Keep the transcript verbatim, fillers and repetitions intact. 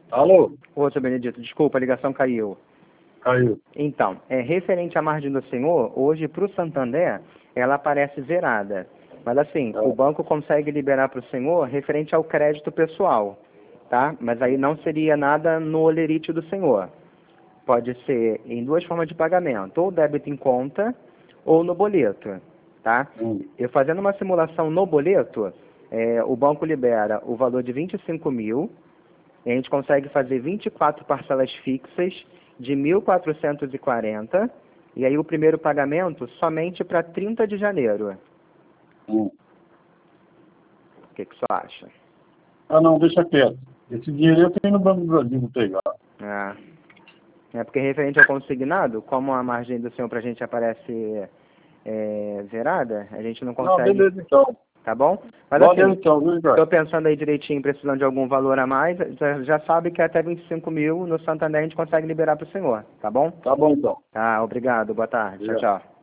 Alô? Ô, seu Benedito, desculpa, a ligação caiu. Caiu. Então, é, referente à margem do senhor, hoje para o Santander, ela aparece zerada. Mas assim, É. o banco consegue liberar para o senhor referente ao crédito pessoal, tá? Mas aí não seria nada no olerite do senhor. Pode ser em duas formas de pagamento, ou débito em conta, ou no boleto, tá? Hum. Eu fazendo uma simulação no boleto, é, o banco libera o valor de vinte e cinco mil, e a gente consegue fazer vinte e quatro parcelas fixas de mil quatrocentos e quarenta, e aí o primeiro pagamento somente para trinta de janeiro. Hum. O que, que você acha? Ah, não, deixa quieto. Esse dinheiro eu tenho no Banco do Brasil, vou pegar. Ah, é porque referente ao consignado, como a margem do senhor para a gente aparece é, zerada, a gente não Não, consegue, beleza então. tá bom? Mas Valeu assim, então, viu, Ricardo? estou pensando aí direitinho, precisando de algum valor a mais, já, já sabe que até vinte e cinco mil no Santander a gente consegue liberar para o senhor, tá bom? Tá bom então. Tá, obrigado, boa tarde, tchau, Obrigado. tchau.